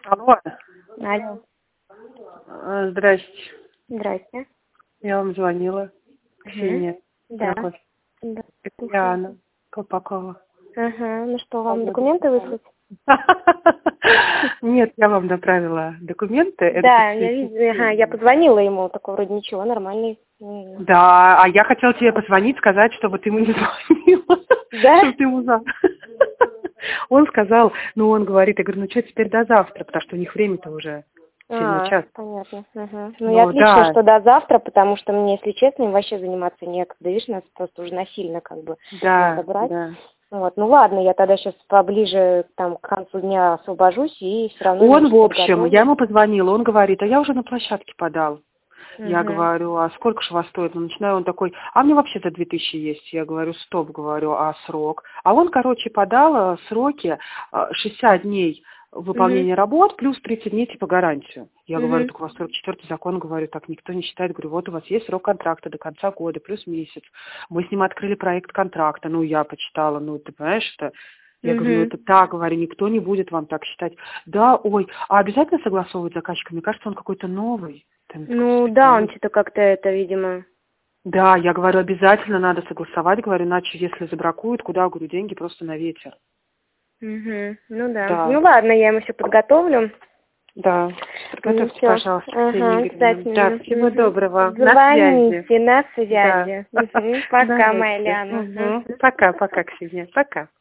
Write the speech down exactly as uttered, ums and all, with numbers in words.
Алло. Алло. Э, Здрасте. Здрасте. Я вам звонила. Угу. Ксения. Да. Здравствуйте. Да. Это Яна Колпакова. Ага. Ну что, вам документы выслать? Нет, я вам направила документы. Да, я видела, ага, я позвонила ему, такой вроде ничего, нормальный. Да, а я хотела тебе позвонить, сказать, чтобы ты ему не звонила. Да? Чтобы ты ему за- Он сказал, ну он говорит, я говорю, ну что теперь до завтра, потому что у них время-то уже седьмой А, час. понятно. Ага. Ну, Ну, и отлично, да. что до завтра, потому что мне, если честно, им вообще заниматься некогда. Видишь, нас просто уже насильно как бы Да, надо брать. да. Вот. Ну ладно, я тогда сейчас поближе там, к концу дня освобожусь и все равно... Он, значит, в общем, подготовлю. я ему позвонила, он говорит, а я уже на площадке подал. Я Мгм. говорю, а сколько же у вас стоит? Ну, начинаю, он такой, а мне вообще-то две тысячи есть. Я говорю, стоп, говорю, а срок? А он, короче, подал э, сроки э, шестьдесят дней выполнения работ плюс тридцать дней типа гарантию. Я говорю, Мгм. так у вас сорок четвёртый закон, говорю, так никто не считает. Говорю, вот у вас есть срок контракта до конца года, плюс месяц. Мы с ним открыли проект контракта. Ну, я почитала, ну, ты понимаешь, что... Я говорю, ну Мгм. это так, говорю, никто не будет вам так считать. Да, ой, а обязательно согласовывать с заказчиком? Мне кажется, он какой-то новый. Там такой Ну да, он специалист. что-то как-то это, видимо... Да, я говорю, обязательно надо согласовать, говорю, иначе если забракуют, куда, говорю, деньги просто на ветер. Угу. Ну да. Да, Ну ладно, я ему все подготовлю. да. Ну Готовьте, все. пожалуйста, Ксения Ага, Игоревна. Да, обязательно. всего Угу. доброго. На связи. Звоните на Да. связи. Угу. Пока, моя Давайте. Ляна. Мгм. Мгм. Пока, пока, Ксения. Пока.